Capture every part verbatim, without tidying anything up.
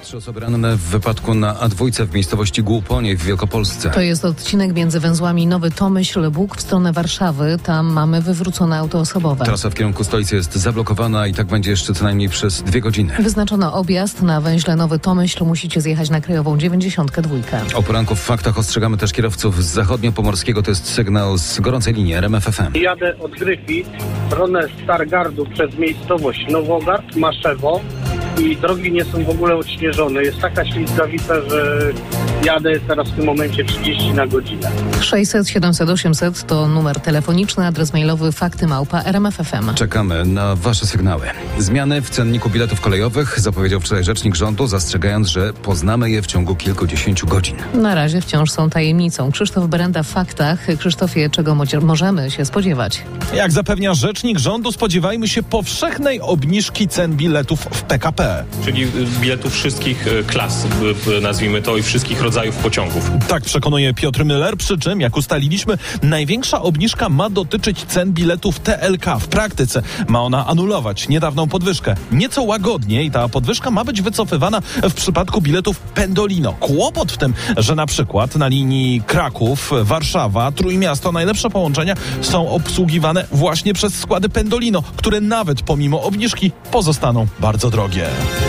Trzy osoby ranne w wypadku na A dwa w miejscowości Głuponie w Wielkopolsce. To jest odcinek między węzłami Nowy Tomyśl, Bóg w stronę Warszawy. Tam mamy wywrócone auto osobowe. Trasa w kierunku stolicy jest zablokowana i tak będzie jeszcze co najmniej przez dwie godziny. Wyznaczono objazd na węźle Nowy Tomyśl. Musicie zjechać na krajową dziewięćdziesiąt dwa. O poranku w faktach ostrzegamy też kierowców z zachodniopomorskiego. To jest sygnał z gorącej linii R M F F M. Jadę od Gryfi w stronę Stargardu przez miejscowość Nowogard, Maszewo i drogi nie są w ogóle odśnieżone. Jest taka ślizgawica, że jadę teraz w tym momencie trzydzieści na godzinę. sześćset siedemset osiemset to numer telefoniczny, adres mailowy fakty małpa r m f f m. Czekamy na wasze sygnały. Zmiany w cenniku biletów kolejowych zapowiedział wczoraj rzecznik rządu, zastrzegając, że poznamy je w ciągu kilkudziesięciu godzin. Na razie wciąż są tajemnicą. Krzysztof Berenda w faktach. Krzysztofie, czego mo- możemy się spodziewać? Jak zapewnia rzecznik rządu, spodziewajmy się powszechnej obniżki cen biletów w P K P. Czyli biletów wszystkich klas, nazwijmy to, i wszystkich rodzajów pociągów. Tak przekonuje Piotr Müller, przy czym, jak ustaliliśmy, największa obniżka ma dotyczyć cen biletów T L K. W praktyce ma ona anulować niedawną podwyżkę. Nieco łagodniej ta podwyżka ma być wycofywana w przypadku biletów Pendolino. Kłopot w tym, że na przykład na linii Kraków, Warszawa, Trójmiasto najlepsze połączenia są obsługiwane właśnie przez składy Pendolino, które nawet pomimo obniżki pozostaną bardzo drogie.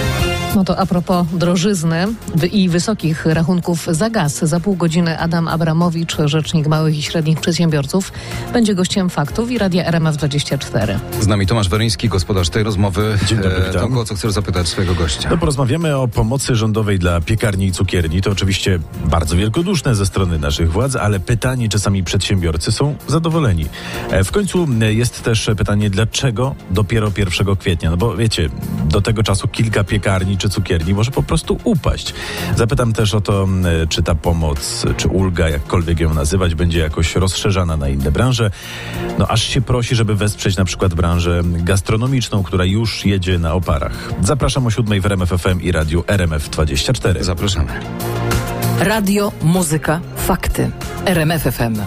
No to a propos drożyzny i wysokich rachunków za gaz. Za pół godziny Adam Abramowicz, rzecznik małych i średnich przedsiębiorców, będzie gościem Faktów i Radia R M F dwadzieścia cztery. Z nami Tomasz Weryński, gospodarz tej rozmowy. Dzień dobry, witam. Tomku, o co chcesz zapytać swojego gościa? No, porozmawiamy o pomocy rządowej dla piekarni i cukierni. To oczywiście bardzo wielkoduszne ze strony naszych władz, ale pytanie, czy sami przedsiębiorcy są zadowoleni. W końcu jest też pytanie, dlaczego dopiero pierwszego kwietnia? No bo wiecie, do tego czasu kilka piekarni czy cukierni może po prostu upaść. Zapytam też o to, czy ta pomoc, czy ulga, jakkolwiek ją nazywać, będzie jakoś rozszerzana na inne branże. No aż się prosi, żeby wesprzeć na przykład branżę gastronomiczną, która już jedzie na oparach. Zapraszam o siódmej w R M F F M i radiu R M F dwadzieścia cztery. Zapraszamy. Radio, muzyka, fakty. R M F F M.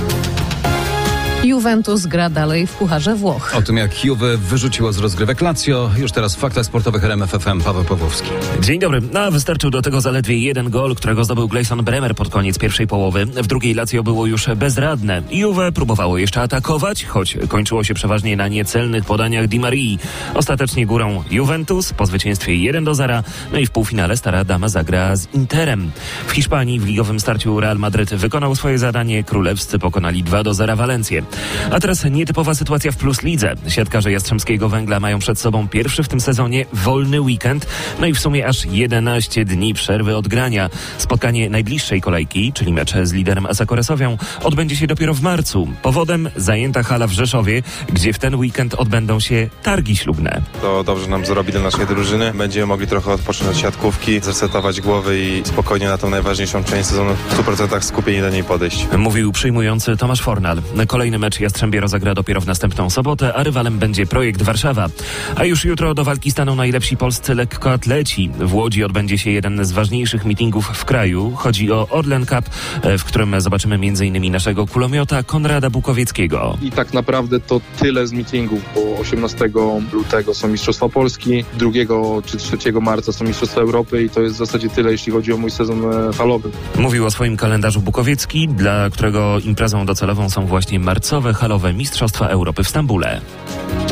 Juventus gra dalej w Pucharze Włoch. O tym, jak Juve wyrzuciło z rozgrywek Lazio, już teraz w faktach sportowych R M F F M Paweł Pawłowski. Dzień dobry. No, wystarczył do tego zaledwie jeden gol, którego zdobył Gleison Bremer pod koniec pierwszej połowy. W drugiej Lazio było już bezradne. Juve próbowało jeszcze atakować, choć kończyło się przeważnie na niecelnych podaniach Di Marii. Ostatecznie górą Juventus po zwycięstwie jeden do zera. No i w półfinale stara dama zagra z Interem. W Hiszpanii w ligowym starciu Real Madryt wykonał swoje zadanie. Królewscy pokonali dwa do zera Walencję. A teraz nietypowa sytuacja w Plus Lidze. Siatkarze Jastrzębskiego Węgla mają przed sobą pierwszy w tym sezonie wolny weekend, no i w sumie aż jedenaście dni przerwy od grania. Spotkanie najbliższej kolejki, czyli mecz z liderem Asakoresowią, odbędzie się dopiero w marcu. Powodem zajęta hala w Rzeszowie, gdzie w ten weekend odbędą się targi ślubne. To dobrze nam zrobi dla naszej drużyny. Będziemy mogli trochę odpocząć od siatkówki, zresetować głowy i spokojnie na tą najważniejszą część sezonu w stu procentach skupieni do niej podejść. Mówił przyjmujący Tomasz Fornal. Kolejny mecz Jastrzębie rozegra dopiero w następną sobotę, a rywalem będzie Projekt Warszawa. A już jutro do walki staną najlepsi polscy lekkoatleci. W Łodzi odbędzie się jeden z ważniejszych meetingów w kraju. Chodzi o Orlen Cup, w którym zobaczymy między innymi naszego kulomiota Konrada Bukowieckiego. I tak naprawdę to tyle z meetingów, bo osiemnastego lutego są Mistrzostwa Polski, drugiego czy trzeciego marca są Mistrzostwa Europy i to jest w zasadzie tyle, jeśli chodzi o mój sezon halowy. Mówił o swoim kalendarzu Bukowiecki, dla którego imprezą docelową są właśnie marcowe halowe Mistrzostwa Europy w Stambule.